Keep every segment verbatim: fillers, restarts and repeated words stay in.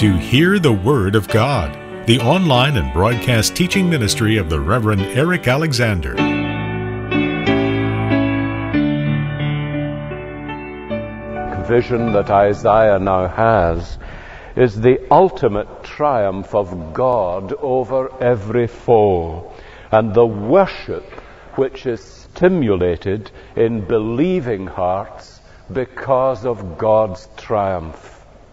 to Hear the Word of God, the online and broadcast teaching ministry of the Reverend Eric Alexander. Vision that Isaiah now has is the ultimate triumph of God over every foe, and the worship which is stimulated in believing hearts because of God's triumph.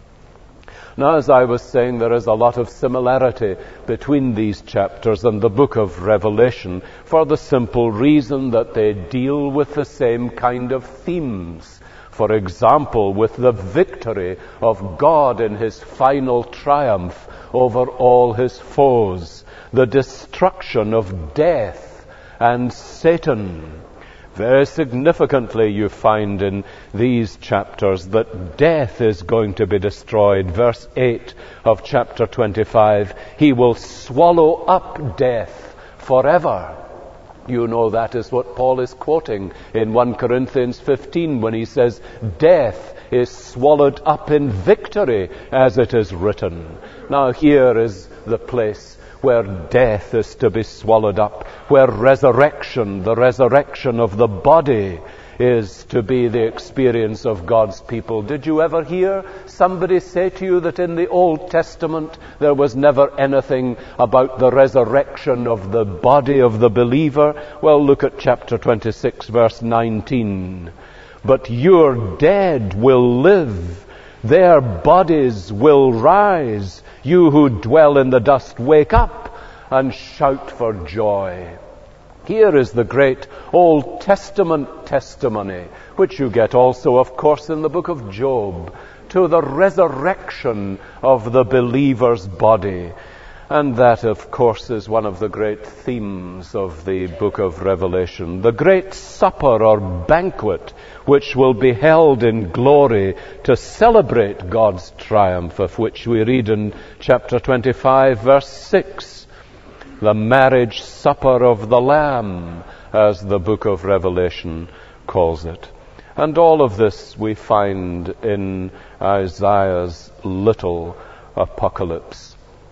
Now, as I was saying, there is a lot of similarity between these chapters and the book of Revelation for the simple reason that they deal with the same kind of themes. For example, with the victory of God in his final triumph over all his foes, the destruction of death and Satan. Very significantly, you find in these chapters that death is going to be destroyed. Verse eight of chapter twenty-five, he will swallow up death forever. You know that is what Paul is quoting in First Corinthians fifteen when he says, death is swallowed up in victory, as it is written. Now here is the place where death is to be swallowed up, where resurrection, the resurrection of the body, is to be the experience of God's people. Did you ever hear somebody say to you that in the Old Testament there was never anything about the resurrection of the body of the believer? Well, look at chapter twenty-six, verse nineteen. But your dead will live, their bodies will rise. You who dwell in the dust, wake up and shout for joy. Here is the great Old Testament testimony, which you get also, of course, in the book of Job, to the resurrection of the believer's body. And that, of course, is one of the great themes of the book of Revelation. The great supper or banquet which will be held in glory to celebrate God's triumph, of which we read in chapter twenty-five, verse six. The marriage supper of the Lamb, as the book of Revelation calls it. And all of this we find in Isaiah's little apocalypse.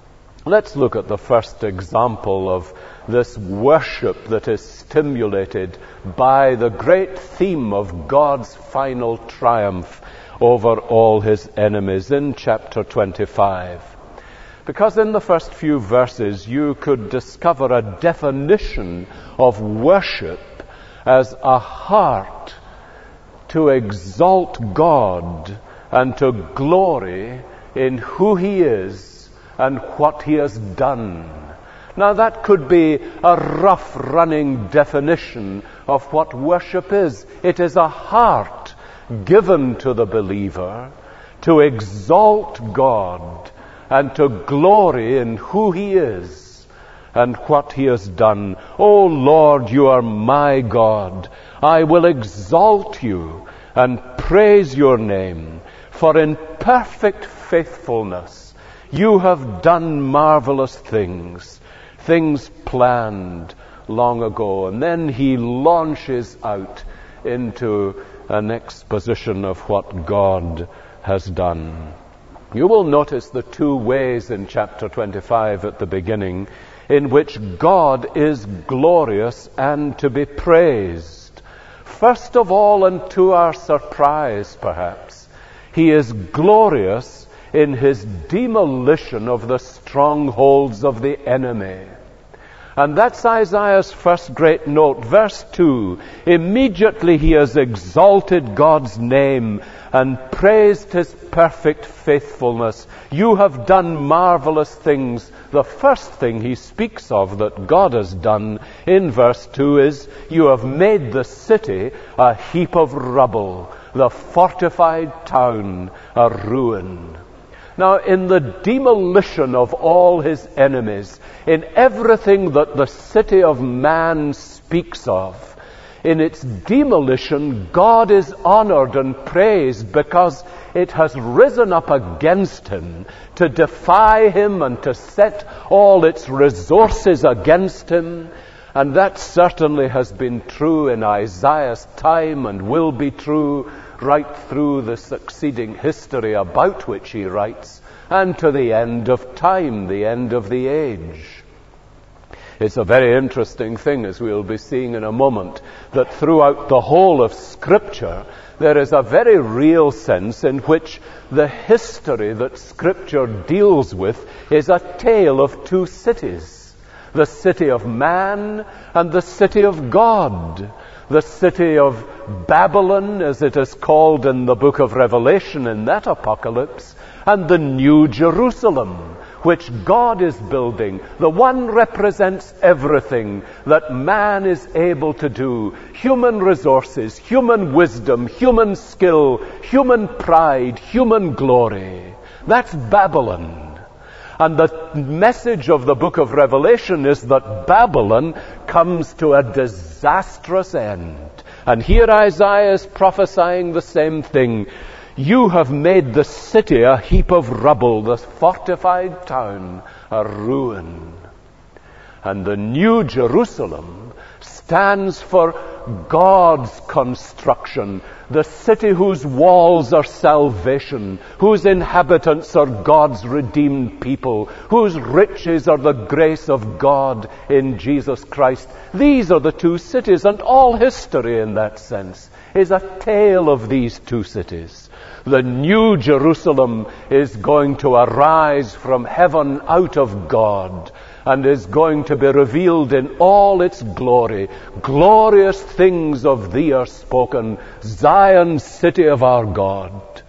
Let's look at the first example of this worship that is stimulated by the great theme of God's final triumph over all his enemies in chapter twenty-five. Because in the first few verses you could discover a definition of worship as a heart to exalt God and to glory in who he is and what he has done. Now that could be a rough running definition of what worship is. It is a heart given to the believer to exalt God and to glory in who he is and what he has done. O Lord, you are my God. I will exalt you and praise your name, for in perfect faithfulness you have done marvelous things, things planned long ago. And then he launches out into an exposition of what God has done. You will notice the two ways in chapter twenty-five at the beginning in which God is glorious and to be praised. First of all, and to our surprise perhaps, he is glorious in his demolition of the strongholds of the enemy. And that's Isaiah's first great note. Verse two, immediately he has exalted God's name and praised his perfect faithfulness. You have done marvelous things. The first thing he speaks of that God has done in verse two is, you have made the city a heap of rubble, the fortified town a ruin. Now, in the demolition of all his enemies, in everything that the city of man speaks of, in its demolition, God is honored and praised because it has risen up against him to defy him and to set all its resources against him. And that certainly has been true in Isaiah's time and will be true right through the succeeding history about which he writes. and to the end of time, the end of the age. It's a very interesting thing, as we'll be seeing in a moment, that throughout the whole of Scripture, there is a very real sense in which the history that Scripture deals with is a tale of two cities. The city of man and the city of God. The city of Babylon, as it is called in the book of Revelation in that apocalypse, and the New Jerusalem, which God is building. The one represents everything that man is able to do. Human resources, human wisdom, human skill, human pride, human glory. That's Babylon. And the message of the book of Revelation is that Babylon comes to a disastrous end. And here Isaiah is prophesying the same thing. You have made the city a heap of rubble, the fortified town a ruin. And the New Jerusalem stands for God's construction, the city whose walls are salvation, whose inhabitants are God's redeemed people, whose riches are the grace of God in Jesus Christ. These are the two cities, and all history in that sense is a tale of these two cities. The New Jerusalem is going to arise from heaven out of God and is going to be revealed in all its glory. Glorious things of thee are spoken, Zion, city of our God.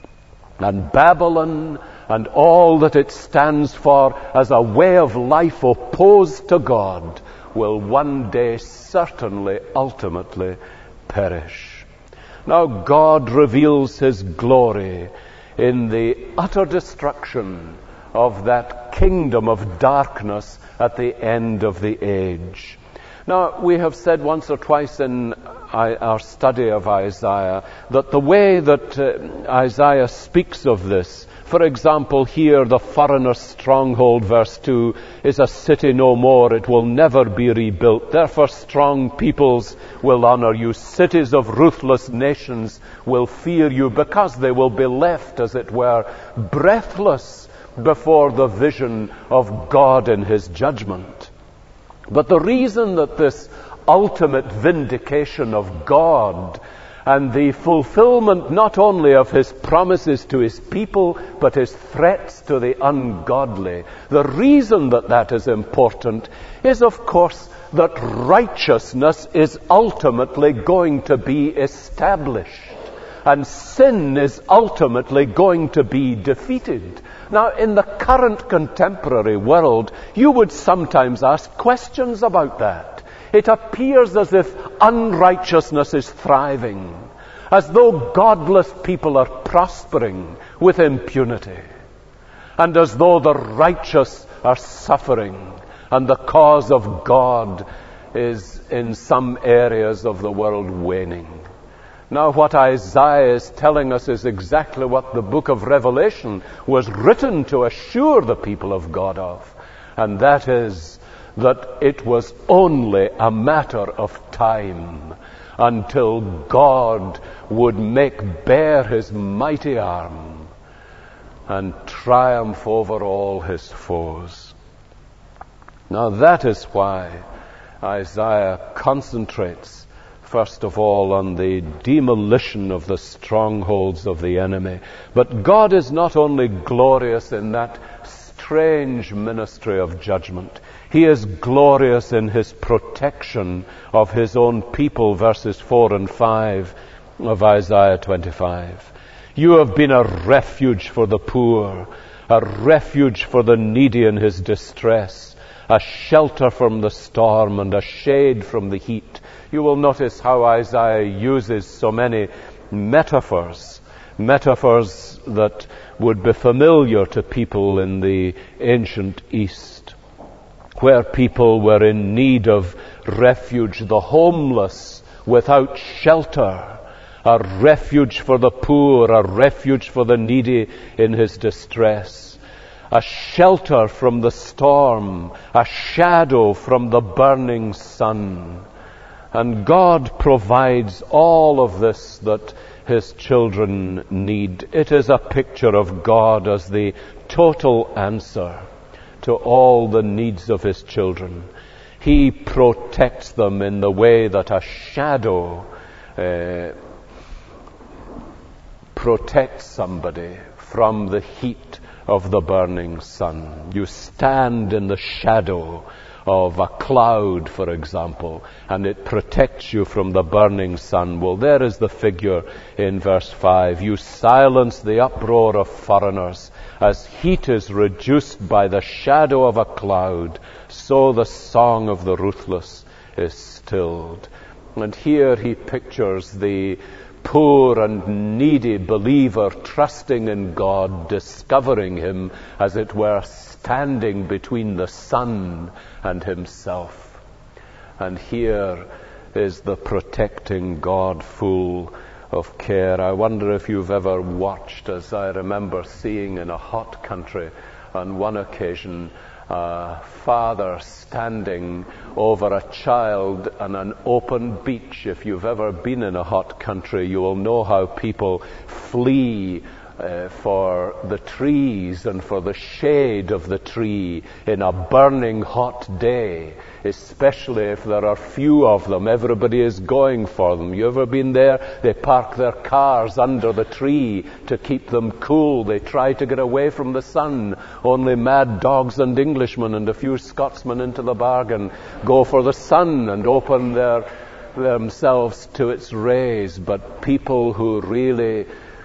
And Babylon and all that it stands for as a way of life opposed to God will one day certainly, ultimately perish. Now God reveals his glory in the utter destruction of that kingdom of darkness at the end of the age. Now, we have said once or twice in our study of Isaiah that the way that uh, Isaiah speaks of this, for example, here the foreigner's stronghold, verse two, is a city no more. It will never be rebuilt. Therefore strong peoples will honor you. Cities of ruthless nations will fear you, because they will be left, as it were, breathless before the vision of God in his judgment. But the reason that this ultimate vindication of God and the fulfillment not only of his promises to his people, but his threats to the ungodly, the reason that that is important is, of course, that righteousness is ultimately going to be established, and sin is ultimately going to be defeated. Now, in the current contemporary world, you would sometimes ask questions about that. It appears as if unrighteousness is thriving, as though godless people are prospering with impunity, and as though the righteous are suffering, and the cause of God is in some areas of the world waning. Now, what Isaiah is telling us is exactly what the book of Revelation was written to assure the people of God of, and that is that it was only a matter of time until God would make bare his mighty arm and triumph over all his foes. Now, that is why Isaiah concentrates first of all on the demolition of the strongholds of the enemy. But God is not only glorious in that strange ministry of judgment, he is glorious in his protection of his own people, verses four and five of Isaiah twenty-five. You have been a refuge for the poor, a refuge for the needy in his distress, a shelter from the storm and a shade from the heat. You will notice how Isaiah uses so many metaphors, metaphors that would be familiar to people in the ancient East, where people were in need of refuge, the homeless without shelter, a refuge for the poor, a refuge for the needy in his distress, a shelter from the storm, a shadow from the burning sun. And God provides all of this that His children need. It is a picture of God as the total answer to all the needs of His children. He protects them in the way that a shadow uh, protects somebody from the heat of the burning sun. You stand in the shadow of a cloud, for example, and it protects you from the burning sun. Well, there is the figure in verse five. You silence the uproar of foreigners. As heat is reduced by the shadow of a cloud, so the song of the ruthless is stilled. And here he pictures the poor and needy believer trusting in God, discovering Him, as it were, standing between the sun and himself. And here is the protecting God full of care. I wonder if you've ever watched, as I remember seeing in a hot country on one occasion, a father standing over a child on an open beach. If you've ever been in a hot country, you will know how people flee Uh, for the trees and for the shade of the tree in a burning hot day, especially if there are few of them. Everybody is going for them. You ever been there? They park their cars under the tree to keep them cool. They try to get away from the sun. Only mad dogs and Englishmen and a few Scotsmen into the bargain go for the sun and open their themselves to its rays. But people who really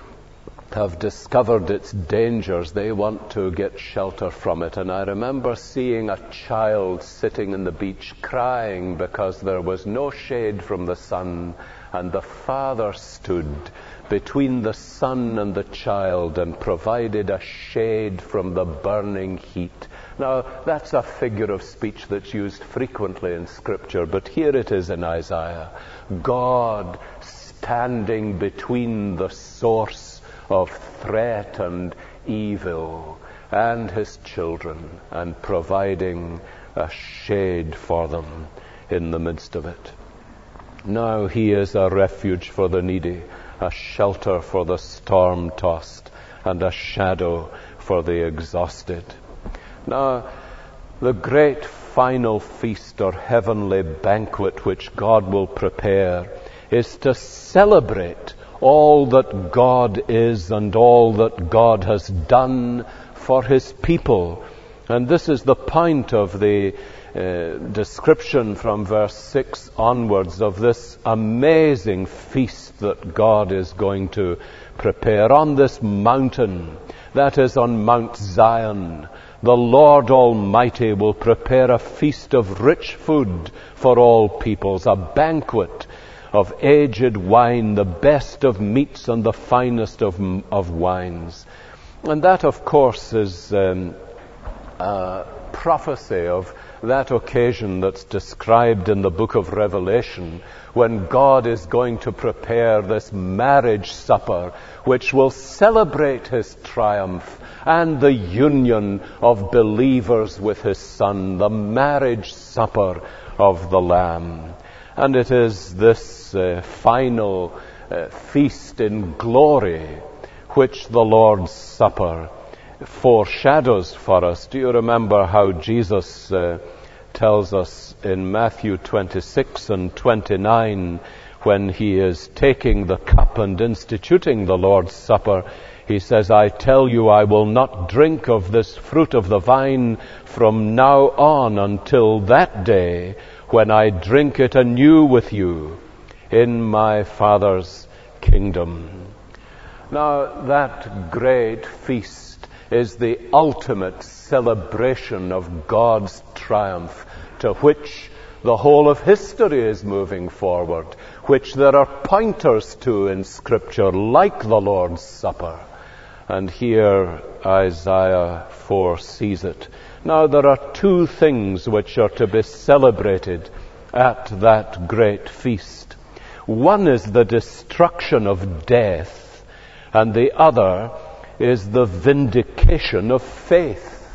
have discovered its dangers, they want to get shelter from it. And I remember seeing a child sitting in the beach crying because there was no shade from the sun, and the father stood between the sun and the child and provided a shade from the burning heat. Now, that's a figure of speech that's used frequently in Scripture, but here it is in Isaiah. God standing between the source of threat and evil and His children, and providing a shade for them in the midst of it. Now He is a refuge for the needy, a shelter for the storm-tossed, and a shadow for the exhausted. Now, the great final feast or heavenly banquet which God will prepare is to celebrate all that God is and all that God has done for His people. And this is the point of the uh, description from verse six onwards of this amazing feast that God is going to prepare on this mountain, that is on Mount Zion. The Lord Almighty will prepare a feast of rich food for all peoples, a banquet of aged wine, the best of meats and the finest of, of wines. And that, of course, is um, a prophecy of that occasion that's described in the book of Revelation, when God is going to prepare this marriage supper which will celebrate His triumph and the union of believers with His Son, the marriage supper of the Lamb. And it is this uh, final uh, feast in glory which the Lord's Supper foreshadows for us. Do you remember how Jesus uh, tells us in Matthew twenty-six and twenty-nine, when He is taking the cup and instituting the Lord's Supper, He says, I tell you, I will not drink of this fruit of the vine from now on until that day when I drink it anew with you in my Father's kingdom. Now, that great feast is the ultimate celebration of God's triumph, to which the whole of history is moving forward, which there are pointers to in Scripture, like the Lord's Supper. And here Isaiah foresees it. Now, there are two things which are to be celebrated at that great feast. One is the destruction of death, and the other is the vindication of faith.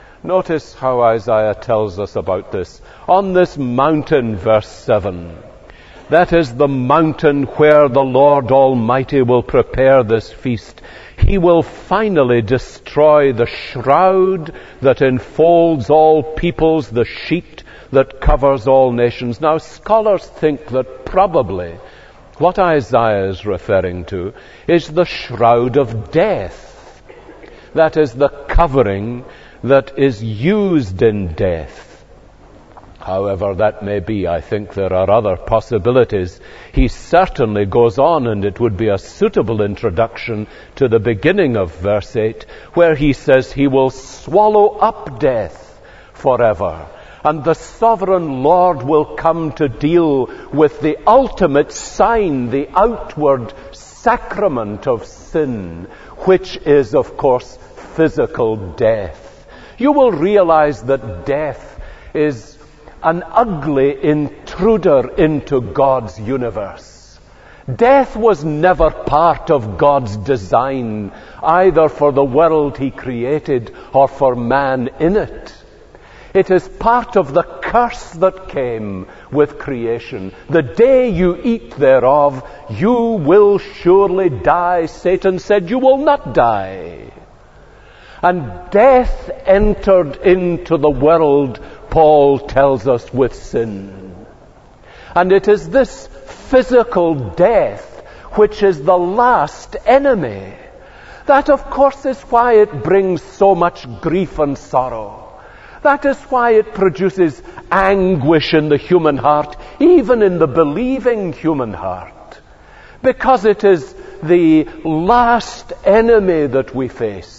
Notice how Isaiah tells us about this. On this mountain, verse seven, that is the mountain where the Lord Almighty will prepare this feast, he will finally destroy the shroud that enfolds all peoples, the sheet that covers all nations. Now, scholars think that probably what Isaiah is referring to is the shroud of death. That is the covering that is used in death. However that may be, I think there are other possibilities. He certainly goes on, and it would be a suitable introduction to the beginning of verse eight, where he says he will swallow up death forever. And the sovereign Lord will come to deal with the ultimate sign, the outward sacrament of sin, which is, of course, physical death. You will realize that death is an ugly intruder into God's universe. Death was never part of God's design, either for the world he created or for man in it. It is part of the curse that came with creation. The day you eat thereof, you will surely die. Satan said, you will not die. And death entered into the world, Paul tells us, with sin. And it is this physical death which is the last enemy. That, of course, is why it brings so much grief and sorrow. That is why it produces anguish in the human heart, even in the believing human heart. Because it is the last enemy that we face.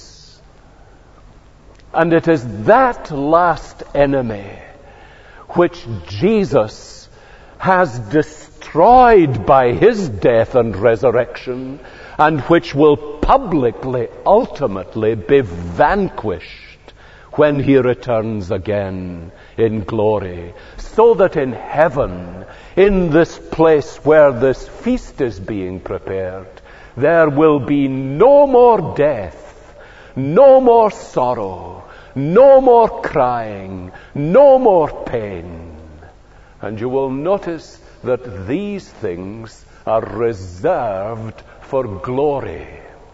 And it is that last enemy which Jesus has destroyed by his death and resurrection, and which will publicly, ultimately be vanquished when he returns again in glory. So that in heaven, in this place where this feast is being prepared, there will be no more death, no more sorrow, no more crying, no more pain. And you will notice that these things are reserved for glory.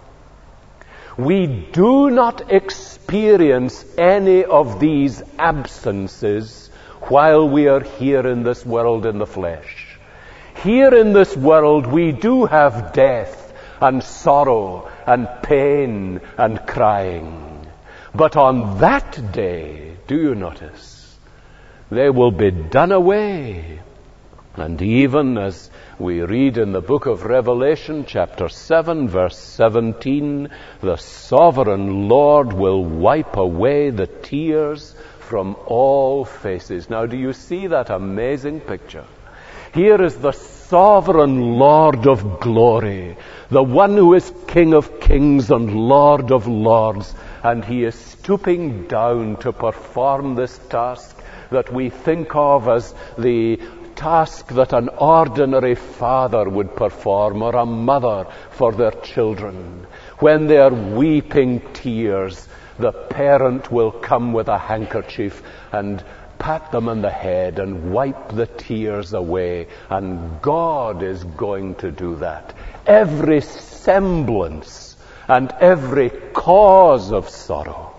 We do not experience any of these absences while we are here in this world in the flesh. Here in this world we do have death and sorrow and pain and crying. But on that day, do you notice, they will be done away. And even as we read in the book of Revelation, chapter seven, verse seventeen, the sovereign Lord will wipe away the tears from all faces. Now, do you see that amazing picture? Here is the sovereign Lord of glory, the one who is King of kings and Lord of lords, and he is stooping down to perform this task that we think of as the task that an ordinary father would perform, or a mother for their children. When they are weeping tears, the parent will come with a handkerchief and pat them on the head and wipe the tears away. And God is going to do that. Every semblance and every cause of sorrow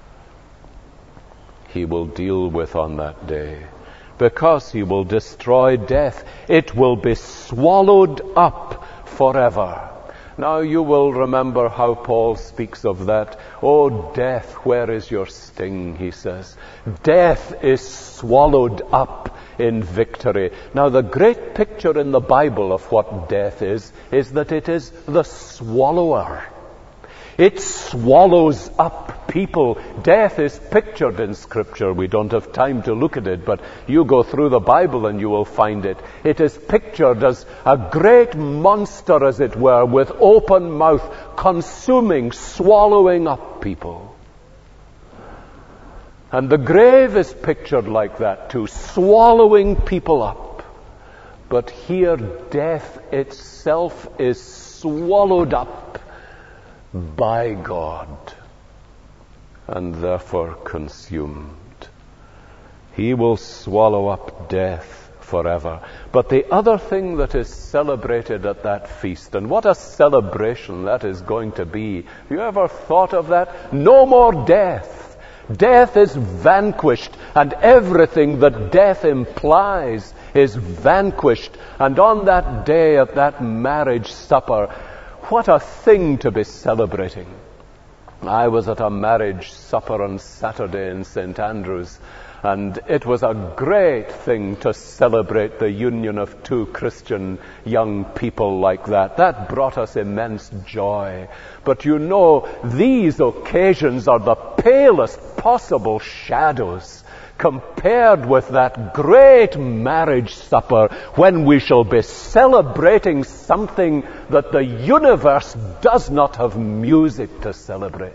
he will deal with on that day. Because he will destroy death. It will be swallowed up forever. Now you will remember how Paul speaks of that. Oh, death, where is your sting, he says. Death is swallowed up in victory. Now the great picture in the Bible of what death is, is that it is the swallower. It swallows up people. Death is pictured in Scripture. We don't have time to look at it, but you go through the Bible and you will find it. It is pictured as a great monster, as it were, with open mouth, consuming, swallowing up people. And the grave is pictured like that too, swallowing people up. But here death itself is swallowed up by God, and therefore consumed. He will swallow up death forever. But the other thing that is celebrated at that feast, and what a celebration that is going to be. Have you ever thought of that? No more death. Death is vanquished, and everything that death implies is vanquished. And on that day, at that marriage supper, what a thing to be celebrating. I was at a marriage supper on Saturday in Saint Andrews, and it was a great thing to celebrate the union of two Christian young people like that. That brought us immense joy. But you know, these occasions are the palest possible shadows compared with that great marriage supper when we shall be celebrating something that the universe does not have music to celebrate.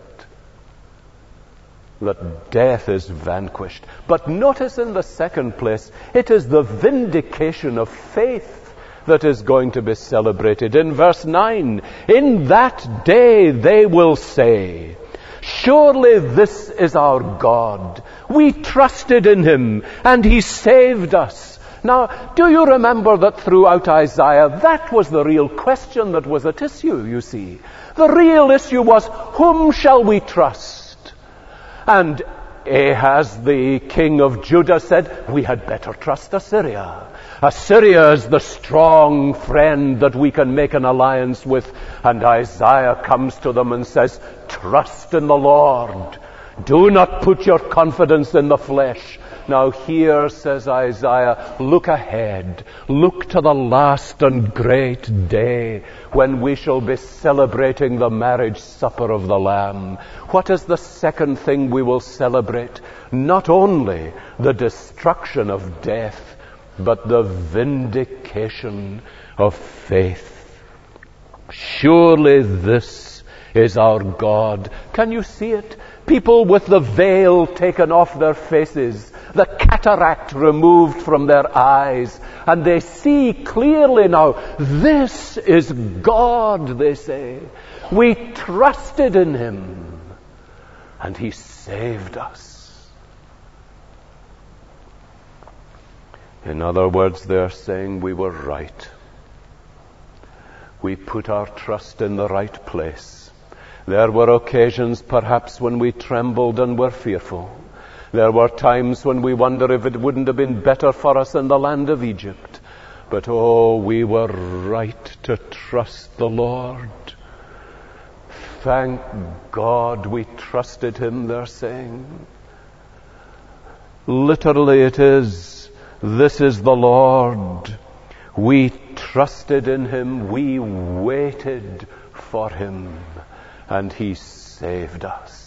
That death is vanquished. But notice in the second place, it is the vindication of faith that is going to be celebrated. In verse nine, in that day they will say, surely this is our God. We trusted in him, and he saved us. Now, do you remember that throughout Isaiah, that was the real question that was at issue, you see. The real issue was, whom shall we trust? And Ahaz, the king of Judah, said, we had better trust Assyria. Assyria is the strong friend that we can make an alliance with. And Isaiah comes to them and says, trust in the Lord. Do not put your confidence in the flesh. Now here, says Isaiah, look ahead. Look to the last and great day when we shall be celebrating the marriage supper of the Lamb. What is the second thing we will celebrate? Not only the destruction of death, but the vindication of faith. Surely this is our God. Can you see it? People with the veil taken off their faces, the cataract removed from their eyes, and they see clearly now, this is God, they say. We trusted in him, and he saved us. In other words, they're saying we were right. We put our trust in the right place. There were occasions perhaps when we trembled and were fearful. There were times when we wonder if it wouldn't have been better for us in the land of Egypt. But oh, we were right to trust the Lord. Thank God we trusted him, they're saying. Literally it is, this is the Lord. We trusted in him, we waited for him, and he saved us.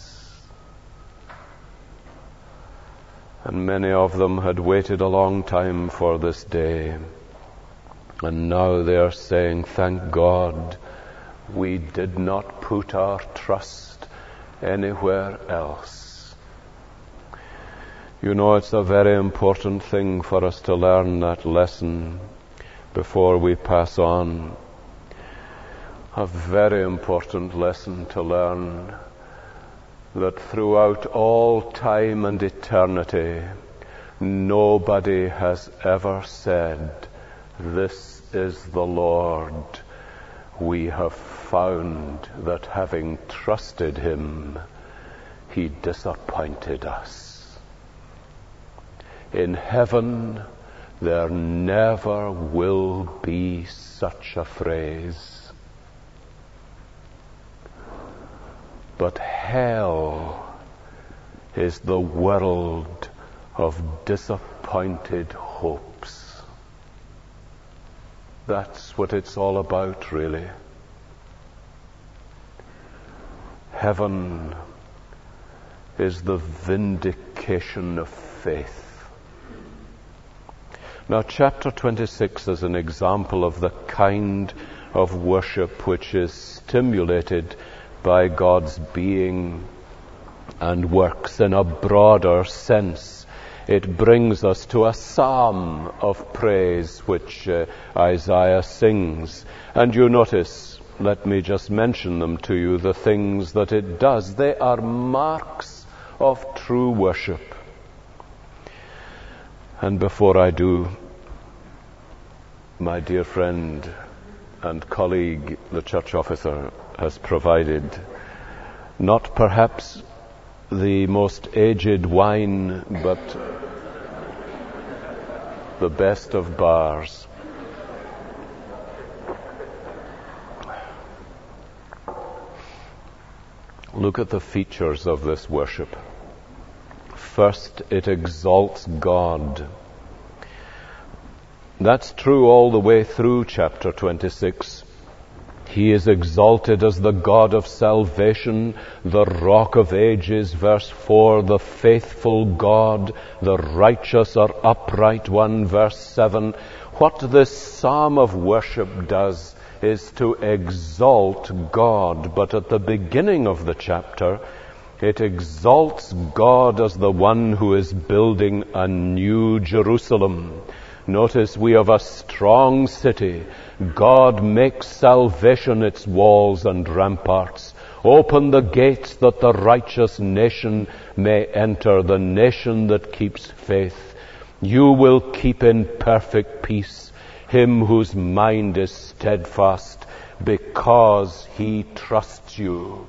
And many of them had waited a long time for this day. And now they are saying, thank God we did not put our trust anywhere else. You know, it's a very important thing for us to learn that lesson before we pass on. A very important lesson to learn, that throughout all time and eternity, nobody has ever said, this is the Lord. We have found that having trusted him, he disappointed us. In heaven, there never will be such a phrase. But hell is the world of disappointed hopes. That's what it's all about, really. Heaven is the vindication of faith. Now, chapter twenty-six is an example of the kind of worship which is stimulated by God's being and works in a broader sense. It brings us to a psalm of praise which uh, Isaiah sings. And you notice, let me just mention them to you, the things that it does. They are marks of true worship. And before I do, my dear friend and colleague, the church officer, has provided not perhaps the most aged wine, but the best of bars. Look at the features of this worship. First, it exalts God. That's true all the way through chapter twenty-six. He is exalted as the God of salvation, the Rock of Ages, verse four, the faithful God, the righteous or upright one, verse seven. What this psalm of worship does is to exalt God, but at the beginning of the chapter, it exalts God as the one who is building a new Jerusalem. Notice, we have a strong city. God makes salvation its walls and ramparts. Open the gates that the righteous nation may enter, the nation that keeps faith. You will keep in perfect peace him whose mind is steadfast, because he trusts you.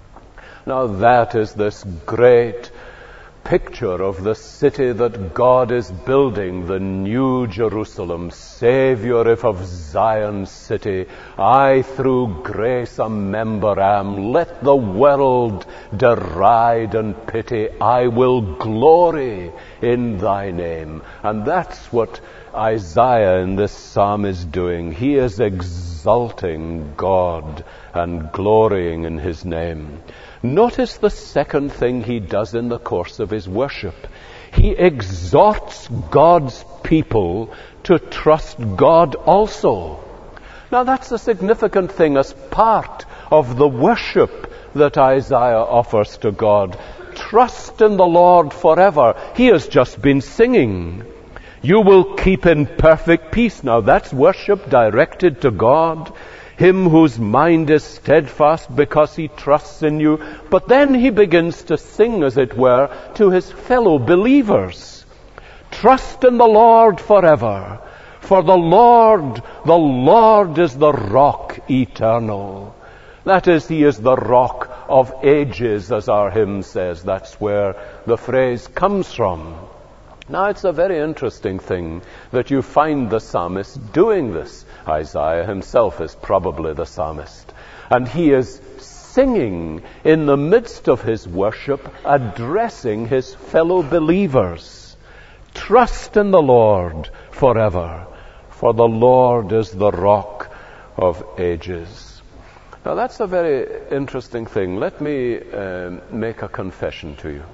Now that is this great picture of the city that God is building, the new Jerusalem. Saviour, if of Zion's city I through grace a member am, let the world deride and pity. I will glory in thy name. And that's what Isaiah in this psalm is doing. He is exalting God and glorying in his name. Notice the second thing he does in the course of his worship. He exhorts God's people to trust God also. Now that's a significant thing as part of the worship that Isaiah offers to God. Trust in the Lord forever. He has just been singing. You will keep in perfect peace. Now that's worship directed to God. Him whose mind is steadfast because he trusts in you. But then he begins to sing, as it were, to his fellow believers. Trust in the Lord forever. For the Lord, the Lord is the rock eternal. That is, he is the rock of ages, as our hymn says. That's where the phrase comes from. Now, it's a very interesting thing that you find the psalmist doing this. Isaiah himself is probably the psalmist. And he is singing in the midst of his worship, addressing his fellow believers. Trust in the Lord forever, for the Lord is the rock of ages. Now, that's a very interesting thing. Let me uh, make a confession to you.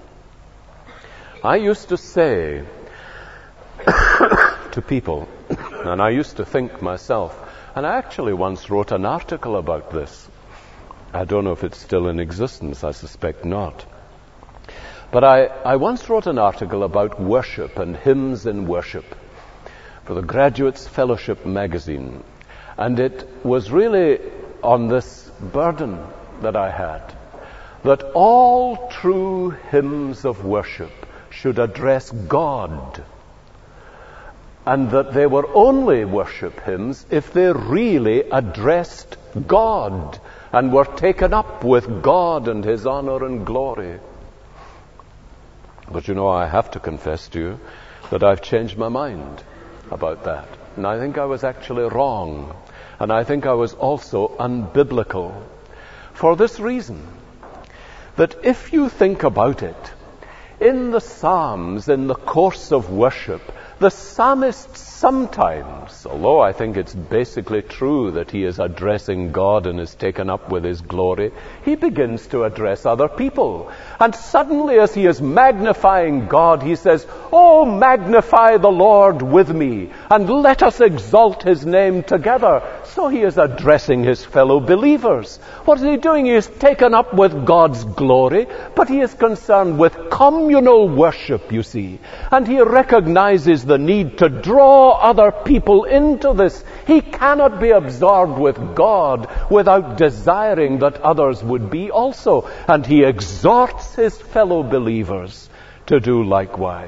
I used to say to people, and I used to think myself, and I actually once wrote an article about this. I don't know if it's still in existence, I suspect not. But I, I once wrote an article about worship and hymns in worship for the Graduates Fellowship magazine. And it was really on this burden that I had, that all true hymns of worship should address God, and that they were only worship hymns if they really addressed God and were taken up with God and his honor and glory. But you know, I have to confess to you that I've changed my mind about that. And I think I was actually wrong. And I think I was also unbiblical. For this reason, that if you think about it, in the Psalms, in the course of worship, the psalmist sometimes, although I think it's basically true that he is addressing God and is taken up with his glory, he begins to address other people. And suddenly, as he is magnifying God, he says, "Oh, magnify the Lord with me, and let us exalt his name together." So he is addressing his fellow believers. What is he doing? He is taken up with God's glory, but he is concerned with communal worship, you see. And he recognizes the need to draw other people into this. He cannot be absorbed with God without desiring that others would be also. And he exhorts his fellow believers to do likewise.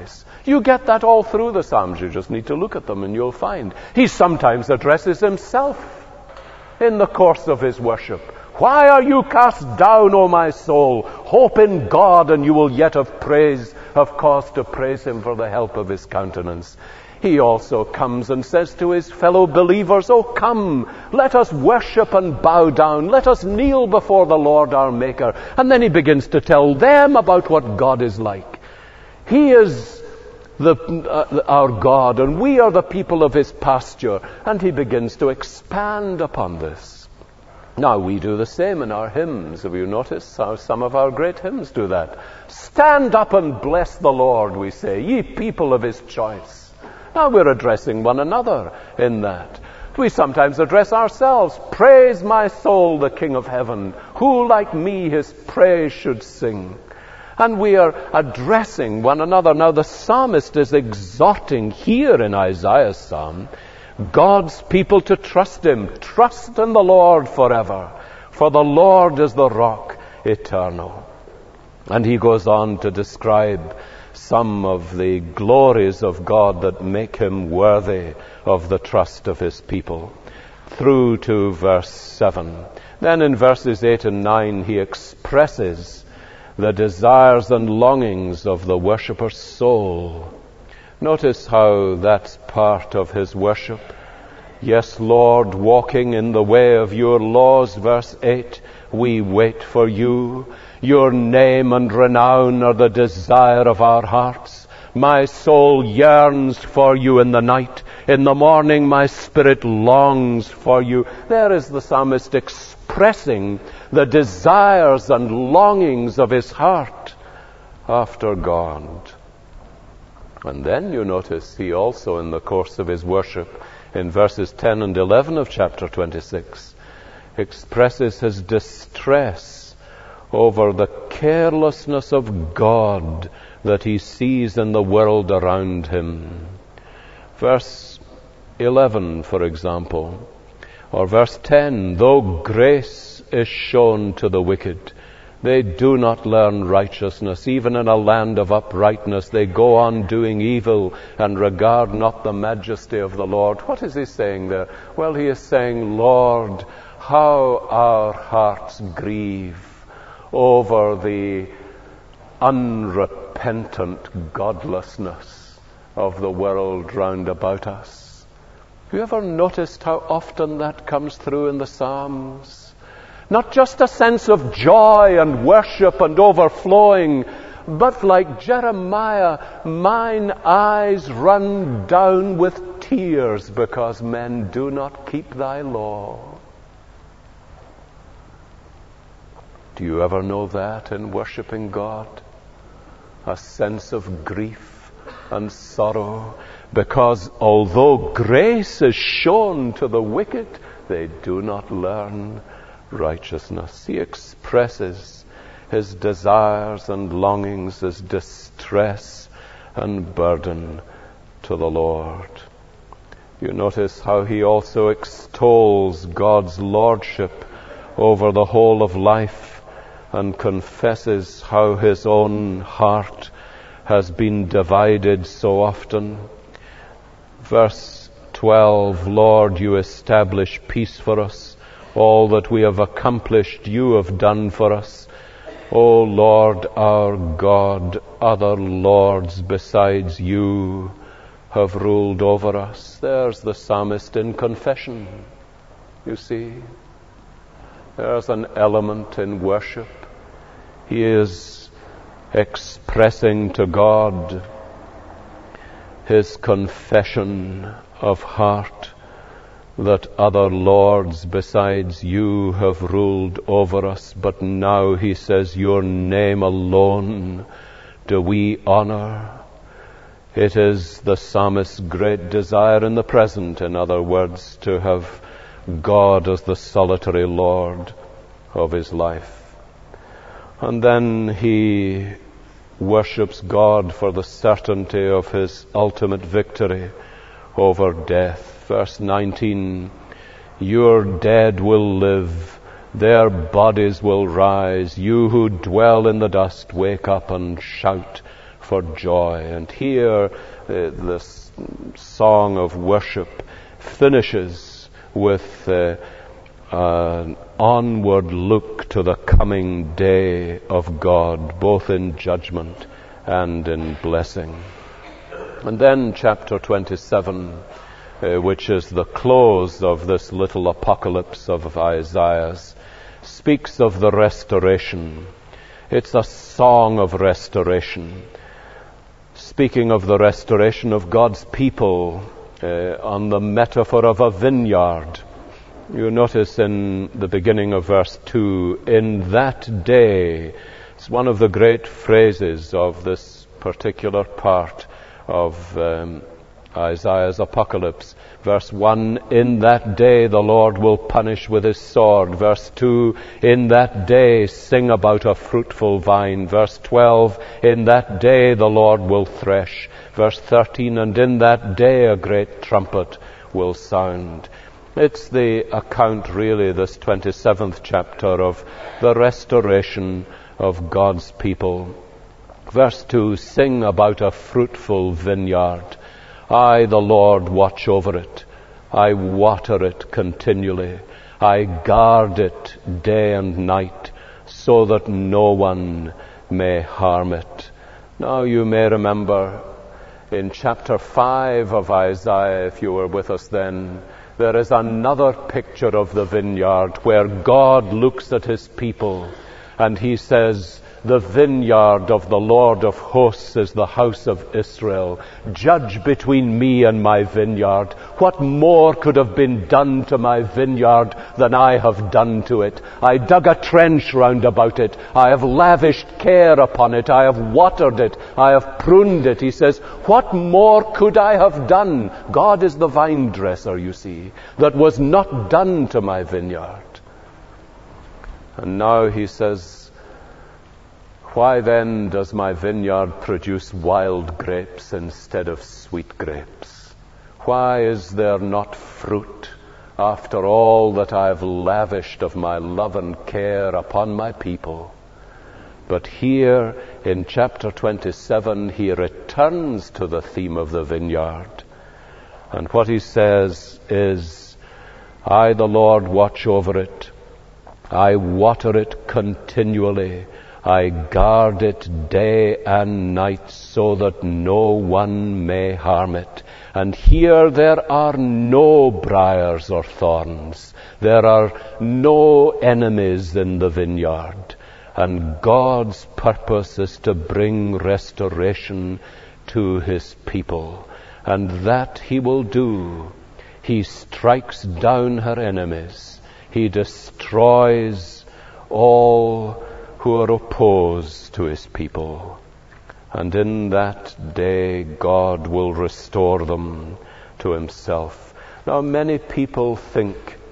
You get that all through the Psalms. You just need to look at them and you'll find. He sometimes addresses himself in the course of his worship. Why are you cast down, O my soul? Hope in God, and you will yet have praise, have cause to praise him for the help of his countenance. He also comes and says to his fellow believers, "Oh, come, let us worship and bow down. Let us kneel before the Lord our Maker." And then he begins to tell them about what God is like. He is the, uh, our God, and we are the people of his pasture. And he begins to expand upon this. Now, we do the same in our hymns. Have you noticed how some of our great hymns do that? Stand up and bless the Lord, we say, ye people of his choice. Now, we're addressing one another in that. We sometimes address ourselves. Praise my soul, the King of heaven. Who like me his praise should sing? And we are addressing one another. Now, the psalmist is exhorting here in Isaiah's psalm God's people to trust him. Trust in the Lord forever, for the Lord is the rock eternal. And he goes on to describe some of the glories of God that make him worthy of the trust of his people, through to verse seven. Then in verses eight and nine he expresses the desires and longings of the worshipper's soul. Notice how that's part of his worship. Yes, Lord, walking in the way of your laws, verse eight, we wait for you. Your name and renown are the desire of our hearts. My soul yearns for you in the night. In the morning my spirit longs for you. There is the psalmist expressing the desires and longings of his heart after God. And then you notice he also, in the course of his worship, in verses ten and eleven of chapter twenty-six, expresses his distress over the carelessness of God that he sees in the world around him. Verse eleven, for example, or verse ten, though grace is shown to the wicked, they do not learn righteousness. Even in a land of uprightness, they go on doing evil and regard not the majesty of the Lord. What is he saying there? Well, he is saying, Lord, how our hearts grieve over the unrepentant godlessness of the world round about us. Have you ever noticed how often that comes through in the Psalms? Not just a sense of joy and worship and overflowing, but like Jeremiah, mine eyes run down with tears because men do not keep thy law. Do you ever know that in worshiping God? A sense of grief and sorrow, because although grace is shown to the wicked, they do not learn righteousness. He expresses his desires and longings, his distress and burden to the Lord. You notice how he also extols God's lordship over the whole of life and confesses how his own heart has been divided so often. Verse twelve, Lord, you establish peace for us. All that we have accomplished, you have done for us. O Lord our God, other lords besides you have ruled over us. There's the psalmist in confession, you see. There's an element in worship. He is expressing to God his confession of heart that other lords besides you have ruled over us, but now, he says, your name alone do we honor. It is the psalmist's great desire in the present, in other words, to have God as the solitary Lord of his life. And then he worships God for the certainty of his ultimate victory over death. Verse nineteen, your dead will live, their bodies will rise. You who dwell in the dust, wake up and shout for joy. And here uh, this song of worship finishes with uh, an onward look to the coming day of God, both in judgment and in blessing. And then chapter twenty-seven, uh, which is the close of this little apocalypse of Isaiah's, speaks of the restoration. It's a song of restoration, speaking of the restoration of God's people uh, on the metaphor of a vineyard. You notice in the beginning of verse two, in that day, it's one of the great phrases of this particular part of um, Isaiah's apocalypse. Verse one, in that day the Lord will punish with his sword. Verse two, in that day sing about a fruitful vine. Verse twelve, in that day the Lord will thresh. Verse thirteen, and in that day a great trumpet will sound. It's the account, really, this twenty-seventh chapter, of the restoration of God's people. Verse two, sing about a fruitful vineyard. I, the Lord, watch over it. I water it continually. I guard it day and night, so that no one may harm it. Now you may remember in chapter five of Isaiah, if you were with us then, there is another picture of the vineyard where God looks at his people and he says, the vineyard of the Lord of hosts is the house of Israel. Judge between me and my vineyard. What more could have been done to my vineyard than I have done to it? I dug a trench round about it. I have lavished care upon it. I have watered it. I have pruned it. He says, what more could I have done? God is the vine dresser, you see, that was not done to my vineyard. And now he says, why then does my vineyard produce wild grapes instead of sweet grapes? Why is there not fruit after all that I have lavished of my love and care upon my people? But here in chapter twenty-seven, he returns to the theme of the vineyard. And what he says is, I, the Lord, watch over it. I water it continually. I guard it day and night so that no one may harm it. And here there are no briars or thorns. There are no enemies in the vineyard. And God's purpose is to bring restoration to his people. And that he will do. He strikes down her enemies. He destroys all who are opposed to his people. And in that day God will restore them to himself. Now many people think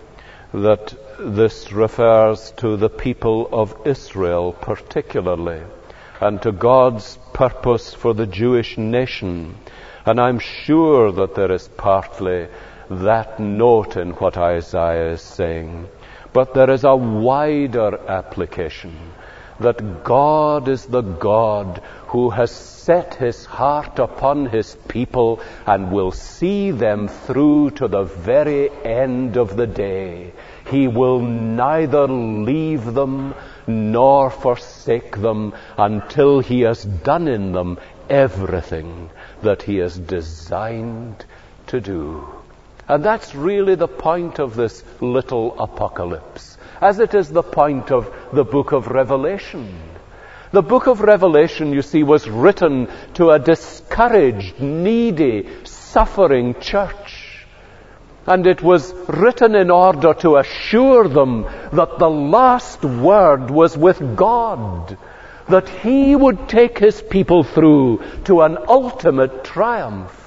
that this refers to the people of Israel particularly, and to God's purpose for the Jewish nation. And I'm sure that there is partly that note in what Isaiah is saying. But there is a wider application, that God is the God who has set his heart upon his people and will see them through to the very end of the day. He will neither leave them nor forsake them until he has done in them everything that he has designed to do. And that's really the point of this little apocalypse, as it is the point of the book of Revelation. The book of Revelation, you see, was written to a discouraged, needy, suffering church. And it was written in order to assure them that the last word was with God, that he would take his people through to an ultimate triumph,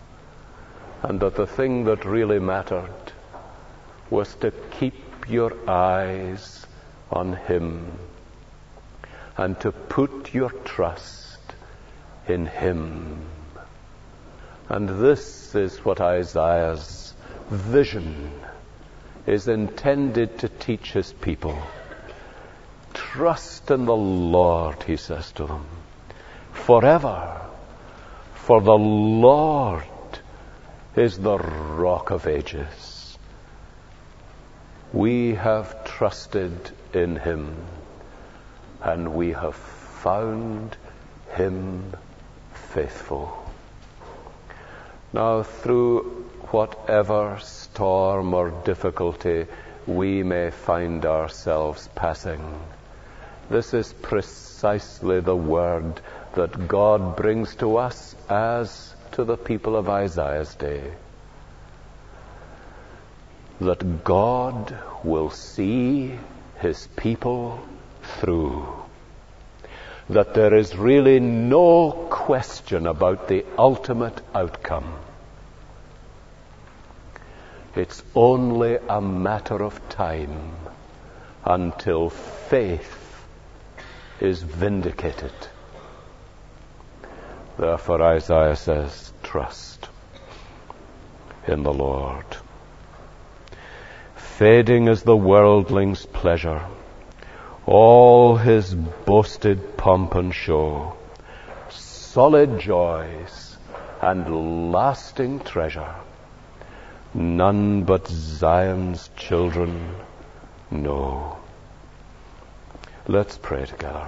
and that the thing that really mattered was to keep your eyes on him and to put your trust in him. And this is what Isaiah's vision is intended to teach his people. Trust in the Lord, he says to them. forever. For the Lord is the rock of ages. We have trusted in him, and we have found him faithful. Now, through whatever storm or difficulty we may find ourselves passing, this is precisely the word that God brings to us as to the people of Isaiah's day. That God will see his people through. That there is really no question about the ultimate outcome. It's only a matter of time until faith is vindicated. Therefore Isaiah says, trust in the Lord. Fading is the worldling's pleasure, all his boasted pomp and show, solid joys and lasting treasure, none but Zion's children know. Let's pray together.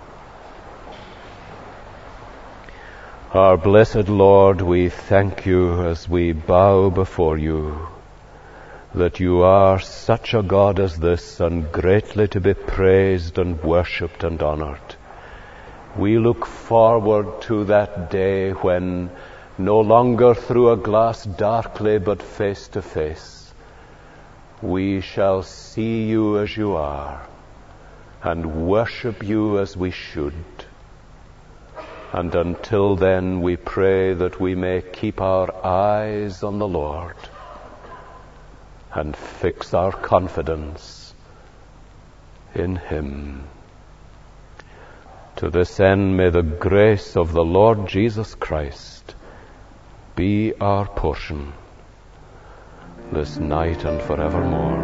Our blessed Lord, we thank you as we bow before you, that you are such a God as this, and greatly to be praised and worshipped and honored. We look forward to that day when, no longer through a glass darkly but face to face, we shall see you as you are and worship you as we should. And until then, we pray that we may keep our eyes on the Lord and fix our confidence in him. To this end, may the grace of the Lord Jesus Christ be our portion this night and forevermore.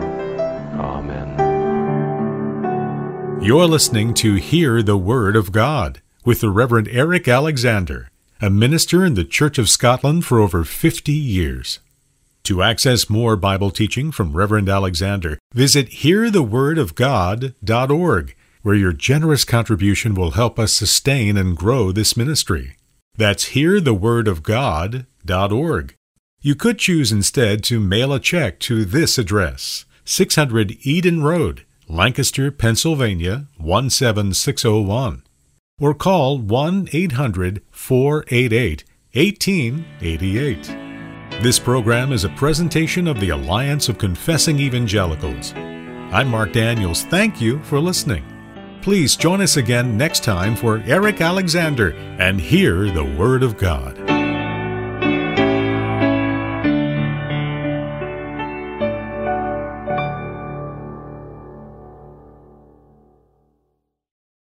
Amen. You're listening to Hear the Word of God with the Reverend Eric Alexander, a minister in the Church of Scotland for over fifty years. To access more Bible teaching from Reverend Alexander, visit hear the word of god dot org, where your generous contribution will help us sustain and grow this ministry. That's hear the word of god dot org. You could choose instead to mail a check to this address, six hundred Eden Road, Lancaster, Pennsylvania, one seven six oh one. Or call one eight hundred four eight eight one eight eight eight. This program is a presentation of the Alliance of Confessing Evangelicals. I'm Mark Daniels. Thank you for listening. Please join us again next time for Eric Alexander and Hear the Word of God.